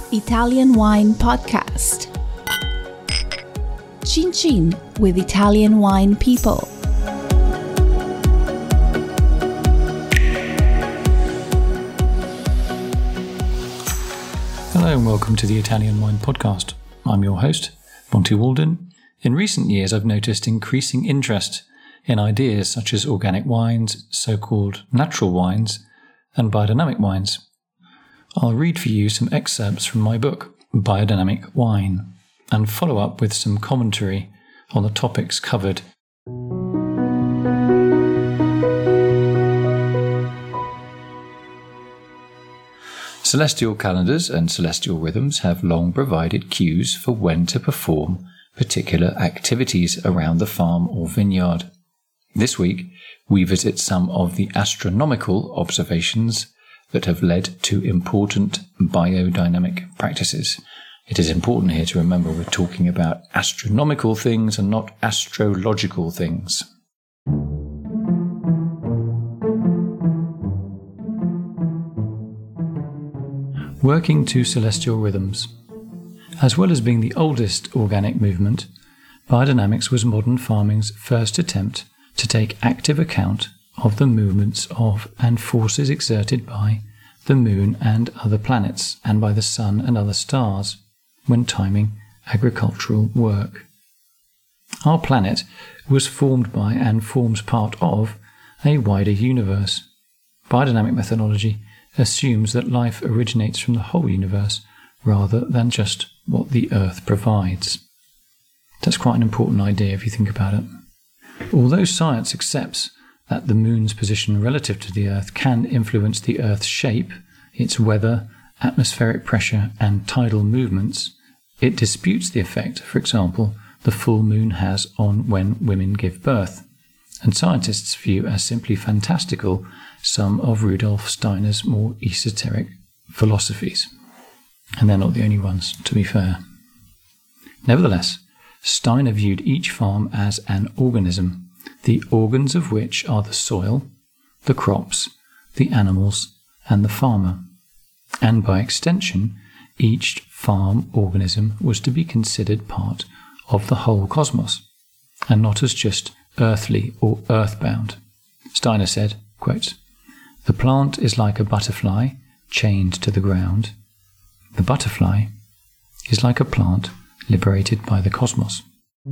Italian Wine Podcast. Chin Chin with Italian wine people. Hello and welcome to the Italian Wine Podcast. I'm your host, Monty Walden. In recent years, I've noticed increasing interest in ideas such as organic wines, so-called natural wines, and biodynamic wines. I'll read for you some excerpts from my book, Biodynamic Wine, and follow up with some commentary on the topics covered. Celestial calendars and celestial rhythms have long provided cues for when to perform particular activities around the farm or vineyard. This week, we visit some of the astronomical observations that have led to important biodynamic practices. It is important here to remember we're talking about astronomical things and not astrological things. Working to celestial rhythms. As well as being the oldest organic movement, biodynamics was modern farming's first attempt to take active account of the movements of and forces exerted by the moon and other planets, and by the sun and other stars, when timing agricultural work. Our planet was formed by and forms part of a wider universe. Biodynamic methodology assumes that life originates from the whole universe rather than just what the Earth provides. That's quite an important idea if you think about it. Although science accepts that the moon's position relative to the Earth can influence the Earth's shape, its weather, atmospheric pressure, and tidal movements, it disputes the effect, for example, the full moon has on when women give birth, and scientists view as simply fantastical some of Rudolf Steiner's more esoteric philosophies. And they're not the only ones, to be fair. Nevertheless, Steiner viewed each farm as an organism, the organs of which are the soil, the crops, the animals, and the farmer. And by extension, each farm organism was to be considered part of the whole cosmos, and not as just earthly or earthbound. Steiner said, quote, "The plant is like a butterfly chained to the ground. The butterfly is like a plant liberated by the cosmos."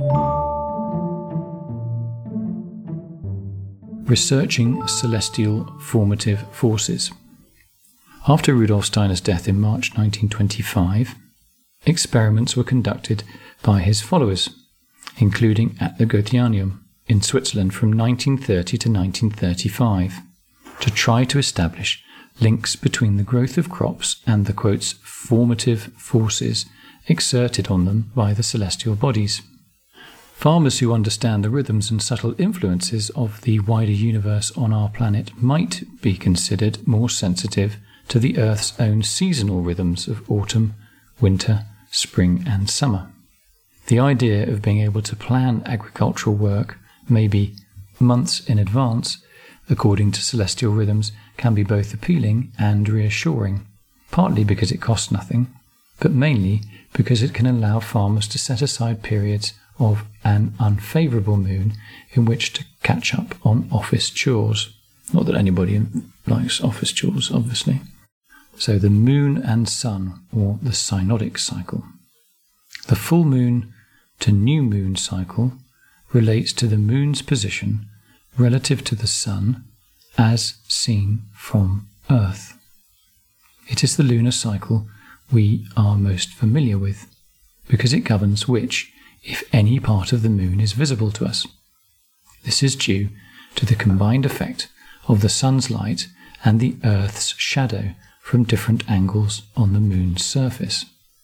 Researching celestial formative forces. After Rudolf Steiner's death in March 1925, experiments were conducted by his followers, including at the Goetheanum in Switzerland from 1930 to 1935, to try to establish links between the growth of crops and the, quotes, formative forces exerted on them by the celestial bodies. Farmers who understand the rhythms and subtle influences of the wider universe on our planet might be considered more sensitive to the Earth's own seasonal rhythms of autumn, winter, spring, and summer. The idea of being able to plan agricultural work, maybe months in advance, according to celestial rhythms, can be both appealing and reassuring, partly because it costs nothing, but mainly because it can allow farmers to set aside periods of an unfavourable moon in which to catch up on office chores. Not that anybody likes office chores, obviously. So the moon and sun, or the synodic cycle. The full moon to new moon cycle relates to the moon's position relative to the sun as seen from Earth. It is the lunar cycle we are most familiar with, because it governs which, if any, part of the moon is visible to us. This is due to the combined effect of the sun's light and the Earth's shadow from different angles on the moon's surface.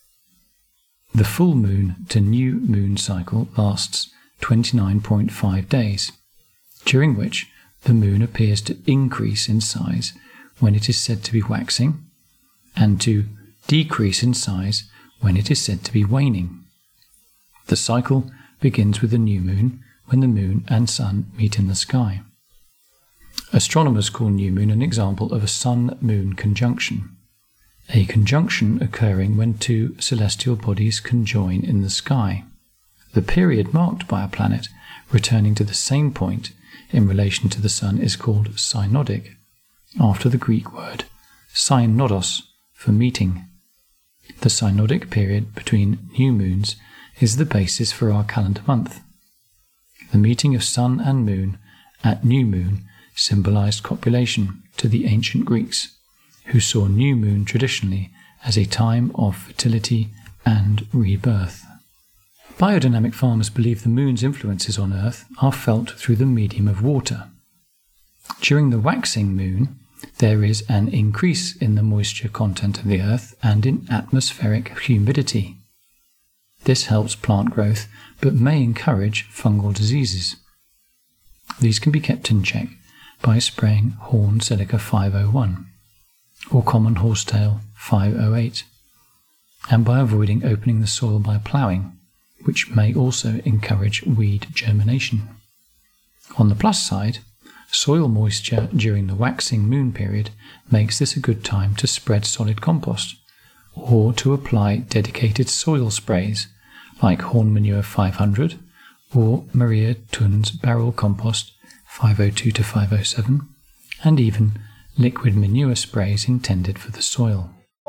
The full moon to new moon cycle lasts 29.5 days, during which the moon appears to increase in size when it is said to be waxing, and to decrease in size when it is said to be waning. The cycle begins with the new moon, when the moon and sun meet in the sky. Astronomers call new moon an example of a sun-moon conjunction. a conjunction occurring when two celestial bodies conjoin in the sky. The period marked by a planet returning to the same point in relation to the Sun is called synodic, after the Greek word synodos for meeting. The synodic period between new moons is the basis for our calendar month. The meeting of Sun and Moon at new moon symbolized copulation to the ancient Greeks, who saw new moon traditionally as a time of fertility and rebirth. Biodynamic farmers believe the moon's influences on Earth are felt through the medium of water. During the waxing moon, there is an increase in the moisture content of the Earth and in atmospheric humidity. This helps plant growth, but may encourage fungal diseases. These can be kept in check by spraying Horn Silica 501 or common horsetail 508, and by avoiding opening the soil by ploughing, which may also encourage weed germination. On the plus side, soil moisture during the waxing moon period makes this a good time to spread solid compost, or to apply dedicated soil sprays like Horn Manure 500 or Maria Thun's Barrel Compost 502 to 507, and even liquid manure sprays intended for the soil.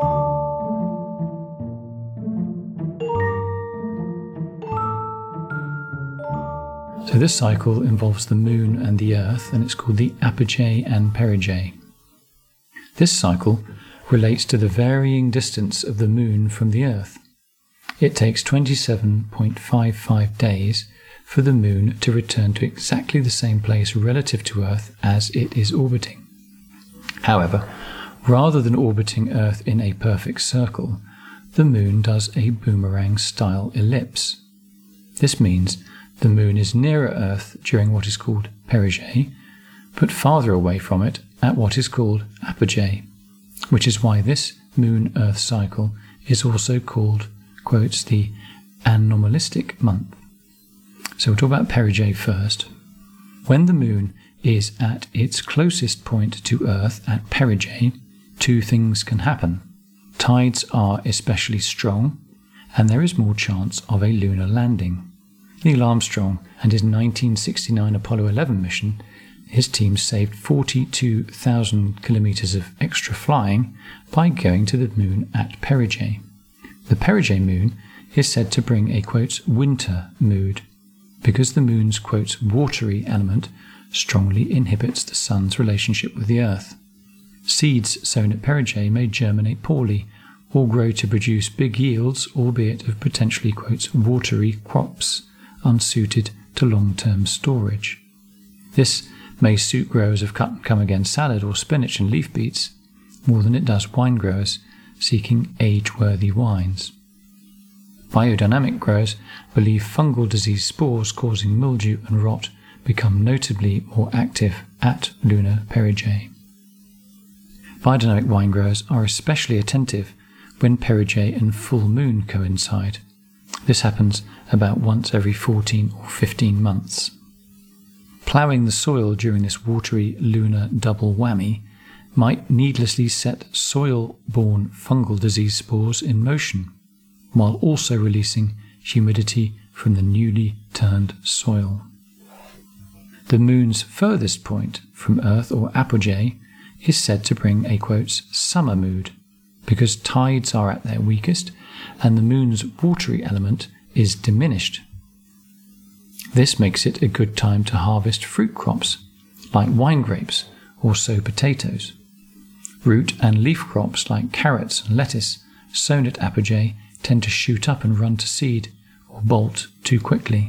So this cycle involves the moon and the earth, and it's called the apogee and perigee. This cycle relates to the varying distance of the moon from the earth. It takes 27.55 days for the moon to return to exactly the same place relative to Earth as it is orbiting. However, rather than orbiting Earth in a perfect circle, the moon does a boomerang-style ellipse. This means the moon is nearer Earth during what is called perigee, but farther away from it at what is called apogee, which is why this moon-Earth cycle is also called, quotes, the anomalistic month. So we'll talk about perigee first. When the moon is at its closest point to Earth at perigee, two things can happen. Tides are especially strong, and there is more chance of a lunar landing. Neil Armstrong and his 1969 Apollo 11 mission, his team saved 42,000 kilometers of extra flying by going to the moon at perigee. The perigee moon is said to bring a, quote, winter mood, because the moon's, quote, watery element strongly inhibits the sun's relationship with the earth. Seeds sown at perigee may germinate poorly or grow to produce big yields, albeit of potentially, quote, watery crops, unsuited to long-term storage. This may suit growers of cut-and-come-again salad or spinach and leaf beets more than it does wine growers seeking age-worthy wines. Biodynamic growers believe fungal disease spores causing mildew and rot become notably more active at lunar perigee. Biodynamic wine growers are especially attentive when perigee and full moon coincide. This happens about once every 14 or 15 months. Ploughing the soil during this watery lunar double whammy might needlessly set soil-borne fungal disease spores in motion, while also releasing humidity from the newly turned soil. The moon's furthest point from Earth, or apogee, is said to bring a, quote, summer mood, because tides are at their weakest and the moon's watery element is diminished. This makes it a good time to harvest fruit crops, like wine grapes or sow potatoes. Root and leaf crops like carrots and lettuce, sown at apogee, tend to shoot up and run to seed or bolt too quickly.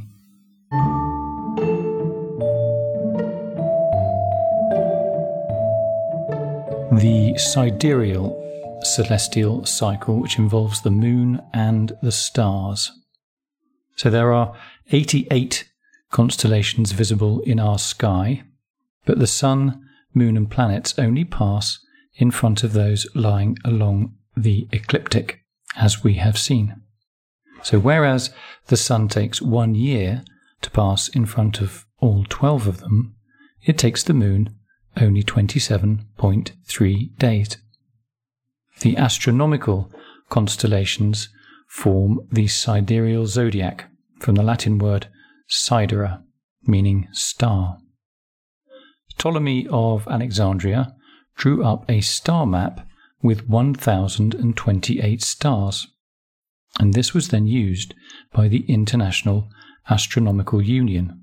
The sidereal celestial cycle, which involves the moon and the stars. So there are 88 constellations visible in our sky, but the sun, moon and planets only pass in front of those lying along the ecliptic, as we have seen. So whereas the sun takes 1 year to pass in front of all 12 of them, it takes the moon only 27.3 days. The astronomical constellations form the sidereal zodiac, from the Latin word sidera, meaning star. Ptolemy of Alexandria drew up a star map with 1,028 stars, and this was then used by the International Astronomical Union,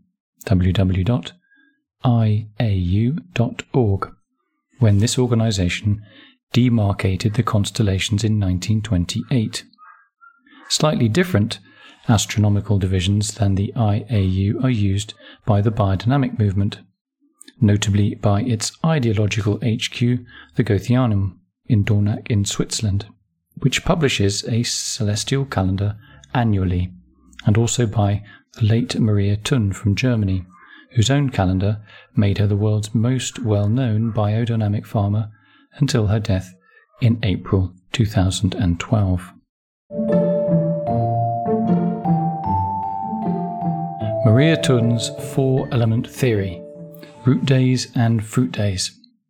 www.iau.org, when this organisation demarcated the constellations in 1928. Slightly different astronomical divisions than the IAU are used by the biodynamic movement, notably by its ideological HQ, the Goetheanum, in Dornach in Switzerland, which publishes a celestial calendar annually, and also by the late Maria Thun from Germany, whose own calendar made her the world's most well-known biodynamic farmer until her death in April 2012. Maria Thun's four-element theory, root days and fruit days.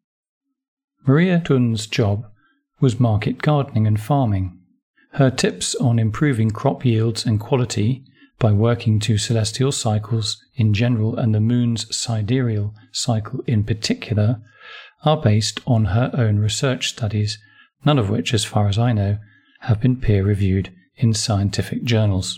Maria Thun's job was market gardening and farming. Her tips on improving crop yields and quality by working to celestial cycles in general and the moon's sidereal cycle in particular are based on her own research studies, none of which, as far as I know, have been peer-reviewed in scientific journals.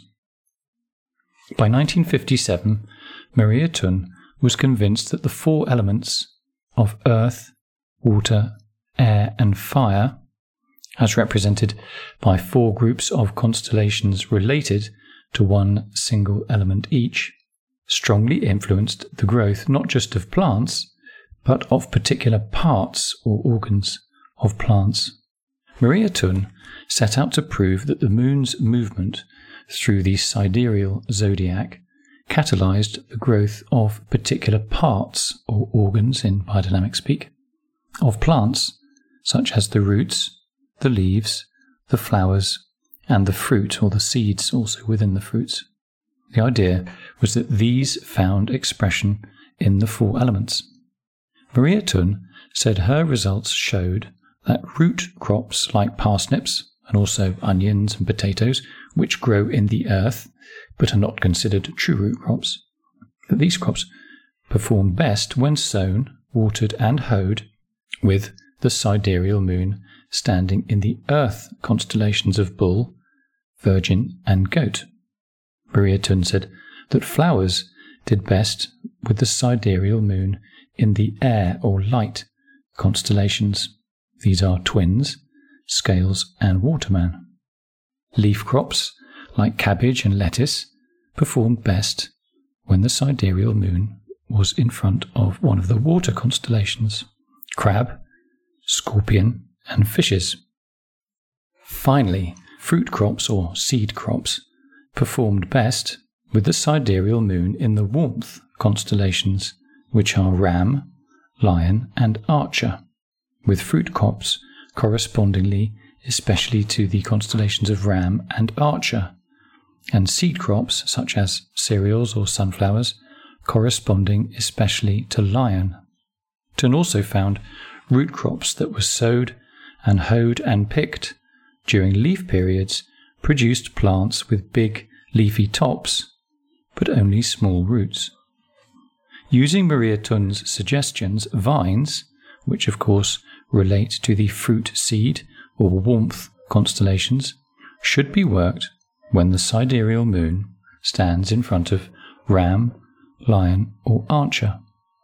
By 1957, Maria Thun was convinced that the four elements of earth, water, air and fire, as represented by four groups of constellations related to one single element each, strongly influenced the growth not just of plants, but of particular parts or organs of plants. Maria Thun set out to prove that the moon's movement through the sidereal zodiac catalyzed the growth of particular parts or organs, in biodynamic speak, of plants, such as the roots, the leaves, the flowers, and the fruit or the seeds also within the fruits. The idea was that these found expression in the four elements. Maria Thun said her results showed that root crops like parsnips and also onions and potatoes, which grow in the earth but are not considered true root crops, that these crops perform best when sown, watered and hoed with the sidereal moon standing in the earth constellations of Bull, Virgin and Goat. Maria Thun said that flowers did best with the sidereal moon in the air or light constellations. These are Twins, Scales and Waterman. Leaf crops, like cabbage and lettuce, performed best when the sidereal moon was in front of one of the water constellations, Crab, Scorpion and Fishes. Finally, fruit crops or seed crops performed best with the sidereal moon in the warmth constellations, which are Ram, Lion and Archer, with fruit crops correspondingly especially to the constellations of Ram and Archer, and seed crops such as cereals or sunflowers corresponding especially to Lion. Thun also found root crops that were sowed and hoed and picked during leaf periods produced plants with big leafy tops but only small roots. Using Maria Thun's suggestions, vines, which of course relate to the fruit seed or warmth constellations, should be worked when the sidereal moon stands in front of Ram, Lion or Archer.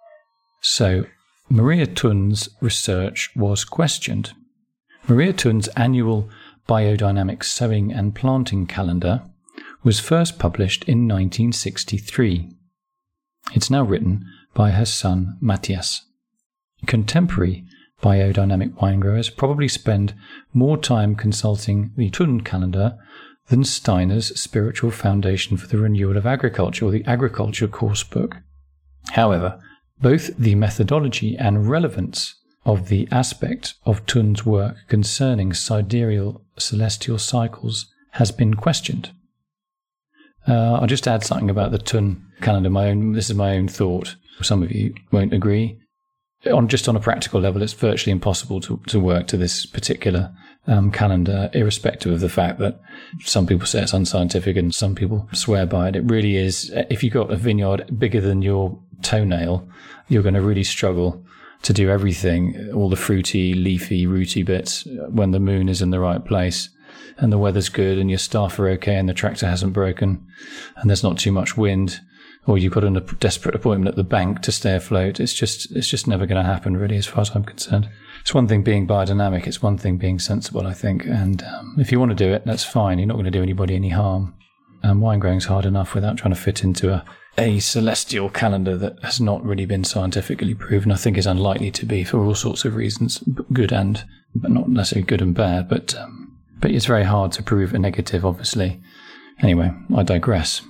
So Maria Thun's research was questioned. Maria Thun's annual biodynamic sowing and planting calendar was first published in 1963. It's now written by her son Matthias. Contemporary biodynamic wine growers probably spend more time consulting the Thun calendar than Steiner's Spiritual Foundation for the Renewal of Agriculture, or the Agriculture course book. However, both the methodology and relevance of the aspect of Thun's work concerning sidereal celestial cycles has been questioned. I'll just add something about the Thun calendar. This is my own thought. Some of you won't agree. on a practical level, it's virtually impossible to work to this particular calendar, irrespective of the fact that some people say it's unscientific and some people swear by it. It really is. If you've got a vineyard bigger than your toenail, you're going to really struggle to do everything, all the fruity, leafy, rooty bits, when the moon is in the right place and the weather's good and your staff are okay and the tractor hasn't broken and there's not too much wind, or you've got a desperate appointment at the bank to stay afloat. It's just never going to happen, really, as far as I'm concerned. It's one thing being biodynamic, it's one thing being sensible, I think. And if you want to do it, that's fine. You're not going to do anybody any harm. Wine growing's hard enough without trying to fit into a celestial calendar that has not really been scientifically proven. I think is unlikely to be for all sorts of reasons, but not necessarily good and bad. But it's very hard to prove a negative, obviously. Anyway, I digress.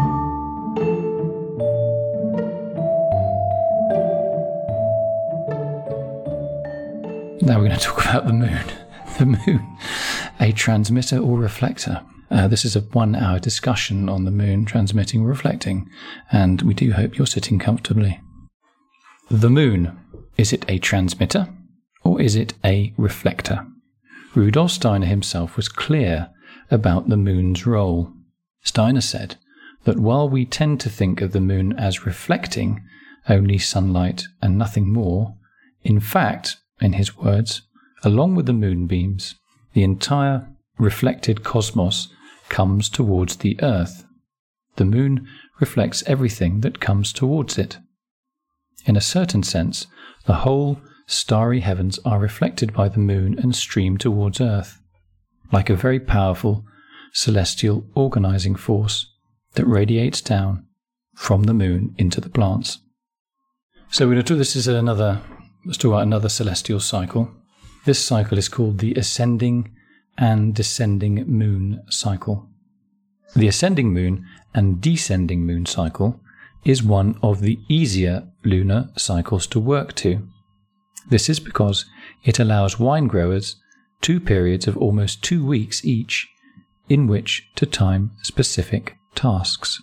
Now we're going to talk about the moon. The moon, a transmitter or reflector. This is a 1-hour discussion on the moon transmitting or reflecting, and we do hope you're sitting comfortably. The moon, is it a transmitter or is it a reflector? Rudolf Steiner himself was clear about the moon's role. Steiner said that while we tend to think of the moon as reflecting only sunlight and nothing more, in fact, in his words, along with the moonbeams, the entire reflected cosmos comes towards the Earth. The moon reflects everything that comes towards it. In a certain sense, the whole starry heavens are reflected by the moon and stream towards Earth, like a very powerful celestial organizing force that radiates down from the moon into the plants. So let's talk about another celestial cycle. This cycle is called the ascending and descending moon cycle. The ascending moon and descending moon cycle is one of the easier lunar cycles to work to. This is because it allows wine growers 2 periods of almost 2 weeks each in which to time specific tasks.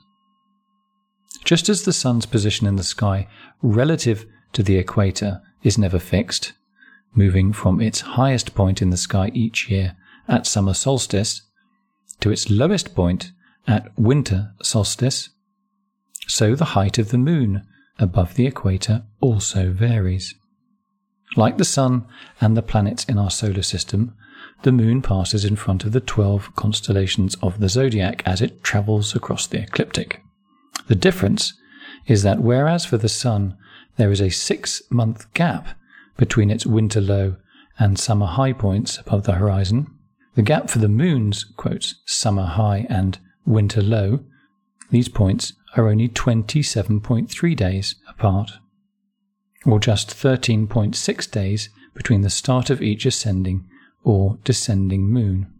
Just as the sun's position in the sky relative to the equator is never fixed, moving from its highest point in the sky each year at summer solstice to its lowest point at winter solstice, so the height of the moon above the equator also varies. Like the sun and the planets in our solar system, the moon passes in front of the 12 constellations of the zodiac as it travels across the ecliptic. The difference is that whereas for the sun there is a 6-month gap between its winter low and summer high points above the horizon, the gap for the moon's, quotes, summer high and winter low, these points are only 27.3 days apart, or just 13.6 days between the start of each ascending or descending moon.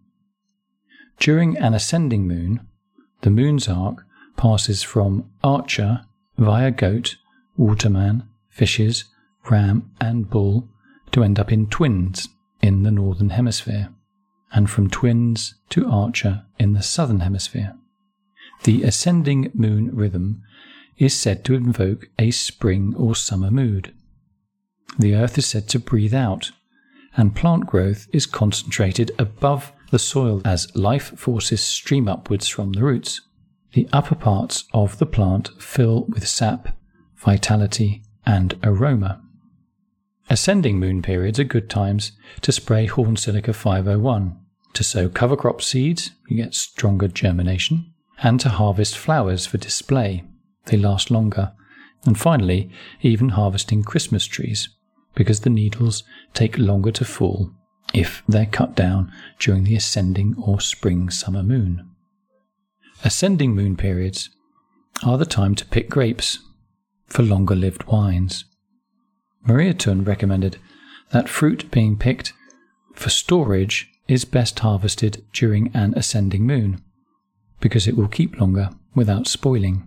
During an ascending moon, the moon's arc passes from Archer via Goat, Waterman, Fishes, Ram and Bull to end up in Twins in the northern hemisphere, and from Twins to Archer in the southern hemisphere. The ascending moon rhythm is said to invoke a spring or summer mood. The earth is said to breathe out, and plant growth is concentrated above the soil as life forces stream upwards from the roots. The upper parts of the plant fill with sap, vitality, and aroma. Ascending moon periods are good times to spray Horn Silica 501, to sow cover crop seeds, you get stronger germination, and to harvest flowers for display, they last longer, and finally, even harvesting Christmas trees, because the needles take longer to fall if they're cut down during the ascending or spring-summer moon. Ascending moon periods are the time to pick grapes for longer-lived wines. Maria Thun recommended that fruit being picked for storage is best harvested during an ascending moon, because it will keep longer without spoiling.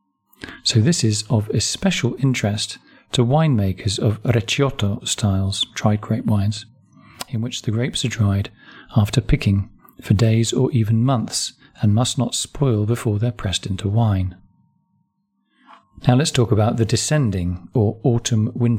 So this is of especial interest to winemakers of Recioto styles, dried grape wines, in which the grapes are dried after picking for days or even months and must not spoil before they're pressed into wine. Now let's talk about the descending or autumn-winter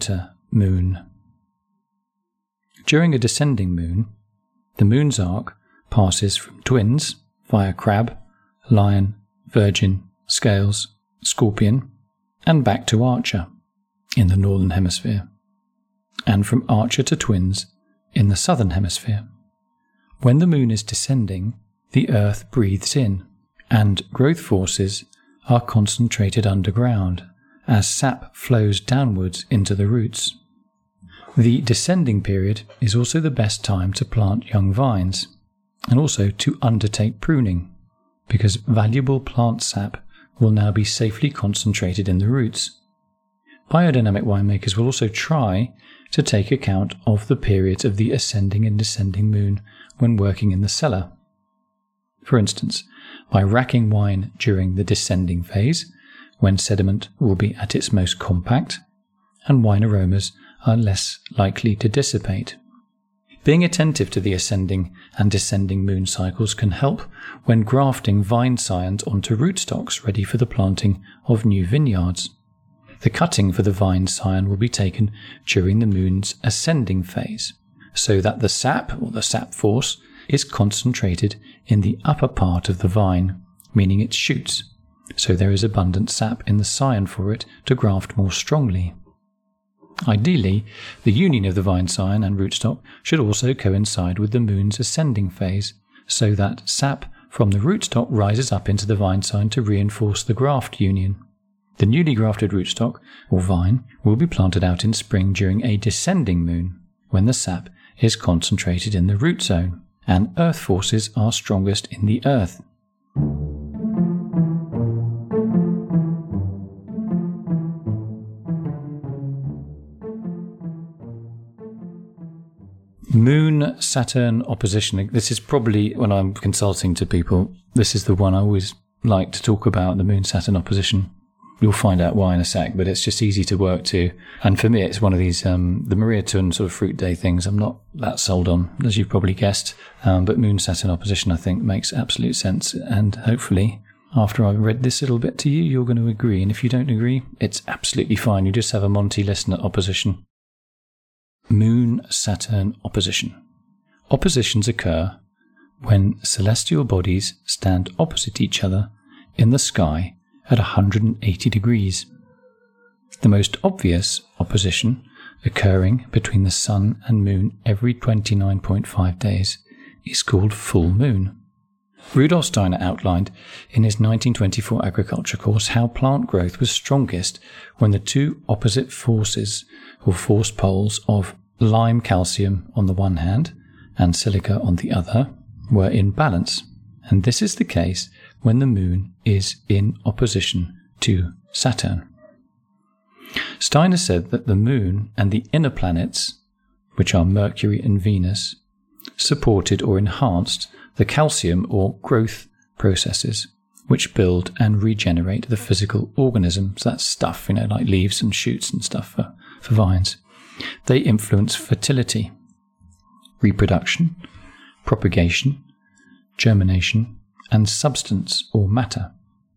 moon. During a descending moon, the moon's arc passes from Twins via Crab, Lion, Virgin, Scales, Scorpion, and back to Archer in the Northern Hemisphere, and from Archer to Twins in the Southern Hemisphere. When the moon is descending, the Earth breathes in, and growth forces are concentrated underground as sap flows downwards into the roots. The descending period is also the best time to plant young vines, and also to undertake pruning, because valuable plant sap will now be safely concentrated in the roots. Biodynamic winemakers will also try to take account of the periods of the ascending and descending moon when working in the cellar. For instance, by racking wine during the descending phase, when sediment will be at its most compact, and wine aromas are less likely to dissipate. Being attentive to the ascending and descending moon cycles can help when grafting vine scions onto rootstocks ready for the planting of new vineyards. The cutting for the vine scion will be taken during the moon's ascending phase, so that the sap, or the sap force, is concentrated in the upper part of the vine, meaning its shoots, so there is abundant sap in the scion for it to graft more strongly. Ideally, the union of the vine scion and rootstock should also coincide with the moon's ascending phase, so that sap from the rootstock rises up into the vine scion to reinforce the graft union. The newly grafted rootstock, or vine, will be planted out in spring during a descending moon, when the sap is concentrated in the root zone, and earth forces are strongest in the earth. Moon-Saturn opposition. This is probably, when I'm consulting to people, this is the one I always like to talk about, the Moon-Saturn opposition. You'll find out why in a sec, but it's just easy to work to. And for me, it's one of these, the Maria Thun sort of fruit day things I'm not that sold on, as you've probably guessed. But Moon-Saturn opposition, I think, makes absolute sense. And hopefully, after I've read this little bit to you, you're going to agree. And if you don't agree, it's absolutely fine. You just have a Monty listener opposition. Moon-Saturn opposition. Oppositions occur when celestial bodies stand opposite each other in the sky at 180 degrees. The most obvious opposition, occurring between the Sun and Moon every 29.5 days, is called full moon. Rudolf Steiner outlined in his 1924 agriculture course how plant growth was strongest when the two opposite forces, or force poles, of lime calcium on the one hand and silica on the other were in balance, and this is the case when the moon is in opposition to Saturn. Steiner said that the moon and the inner planets, which are Mercury and Venus, supported or enhanced the calcium or growth processes which build and regenerate the physical organisms. That's stuff, like leaves and shoots and stuff for vines. They influence fertility, reproduction, propagation, germination, and substance or matter.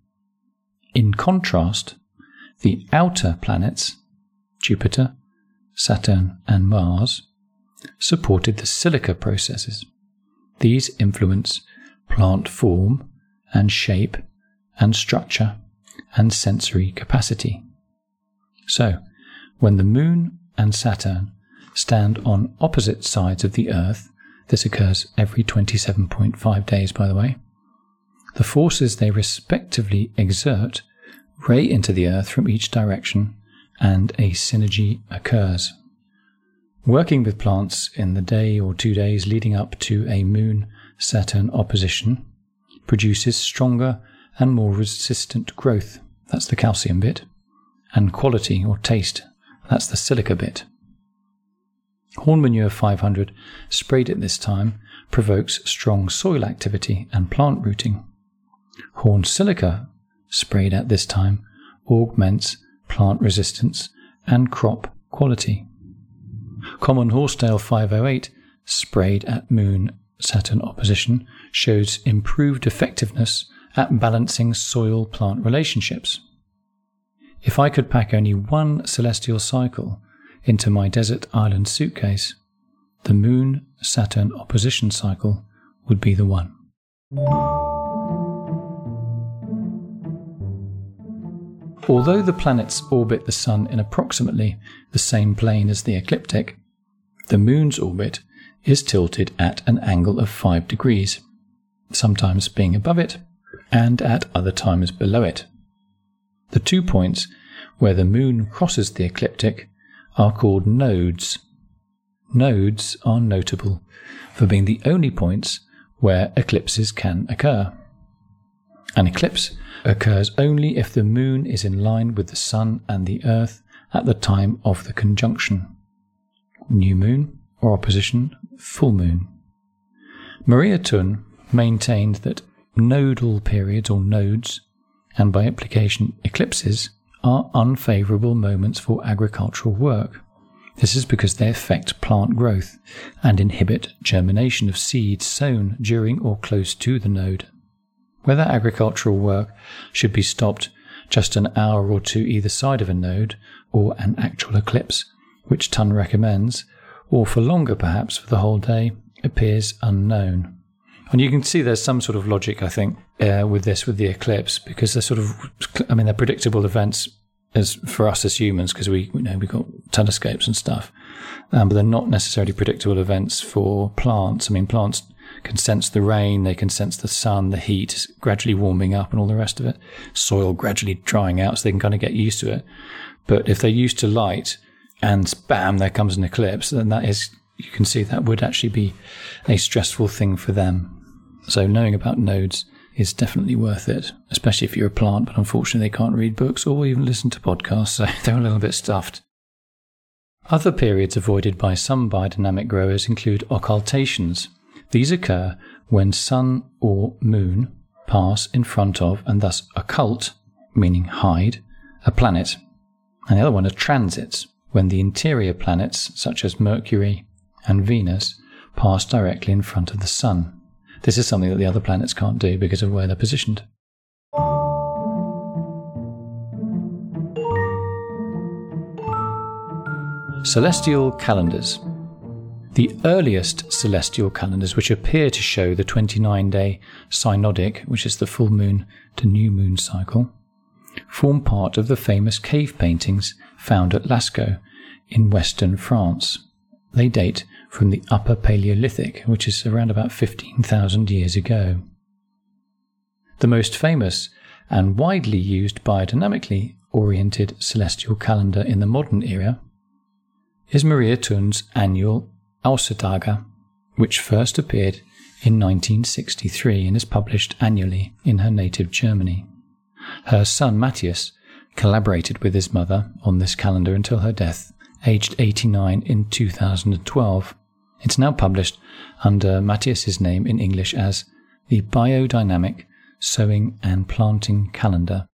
In contrast, the outer planets, Jupiter, Saturn, and Mars, supported the silica processes. These influence plant form and shape and structure and sensory capacity. So, when the Moon and Saturn stand on opposite sides of the Earth, this occurs every 27.5 days, by the way, the forces they respectively exert ray into the Earth from each direction, and a synergy occurs. Working with plants in the day or 2 days leading up to a Moon-Saturn opposition produces stronger and more resistant growth, that's the calcium bit, and quality or taste, that's the silica bit. Horn manure 500 sprayed at this time provokes strong soil activity and plant rooting. Horn silica sprayed at this time augments plant resistance and crop quality. Common Horsetail 508 sprayed at Moon-Saturn opposition shows improved effectiveness at balancing soil-plant relationships. If I could pack only one celestial cycle into my desert island suitcase, the Moon-Saturn opposition cycle would be the one. Although the planets orbit the Sun in approximately the same plane as the ecliptic, the Moon's orbit is tilted at an angle of 5 degrees, sometimes being above it and at other times below it. The 2 points where the Moon crosses the ecliptic are called nodes. Nodes are notable for being the only points where eclipses can occur. An eclipse occurs only if the Moon is in line with the Sun and the Earth at the time of the conjunction. New moon or opposition, full moon. Maria Thun maintained that nodal periods or nodes, and by implication eclipses, are unfavourable moments for agricultural work. This is because they affect plant growth and inhibit germination of seeds sown during or close to the node. Whether agricultural work should be stopped just an hour or two either side of a node, or an actual eclipse, which Thun recommends, or for longer perhaps for the whole day, appears unknown. And you can see there's some sort of logic, I think, with the eclipse, because they're predictable events as for us as humans, because we've got telescopes and stuff, but they're not necessarily predictable events for plants. I mean, plants can sense the rain, they can sense the sun, the heat gradually warming up and all the rest of it, soil gradually drying out, so they can kind of get used to it. But if they're used to light and bam, there comes an eclipse, then you can see that would actually be a stressful thing for them. So knowing about nodes is definitely worth it, especially if you're a plant, but unfortunately they can't read books or even listen to podcasts, so they're a little bit stuffed. Other periods avoided by some biodynamic growers include occultations. These occur when Sun or Moon pass in front of, and thus occult, meaning hide, a planet. And the other one are transits, when the interior planets, such as Mercury and Venus, pass directly in front of the Sun. This is something that the other planets can't do because of where they're positioned. Celestial calendars. The earliest celestial calendars, which appear to show the 29-day synodic, which is the full moon to new moon cycle, form part of the famous cave paintings found at Lascaux in western France. They date from the Upper Paleolithic, which is around about 15,000 years ago. The most famous and widely used biodynamically oriented celestial calendar in the modern era is Maria Thun's annual Aussatage, which first appeared in 1963 and is published annually in her native Germany. Her son Matthias collaborated with his mother on this calendar until her death, aged 89 in 2012. It's now published under Matthias's name in English as the Biodynamic Sowing and Planting Calendar.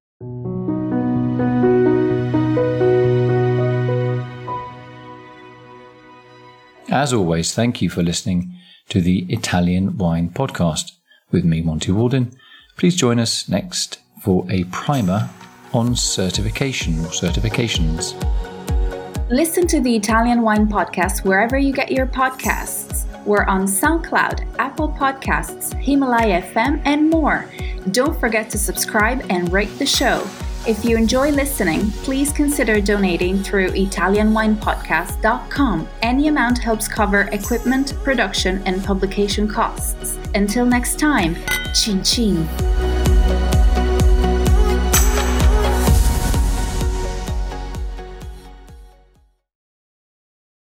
As always, thank you for listening to the Italian Wine Podcast with me, Monty Waldin. Please join us next for a primer on certification or certifications. Listen to the Italian Wine Podcast wherever you get your podcasts. We're on SoundCloud, Apple Podcasts, Himalaya FM, and more. Don't forget to subscribe and rate the show. If you enjoy listening, please consider donating through ItalianWinePodcast.com. Any amount helps cover equipment, production, and publication costs. Until next time, cin cin.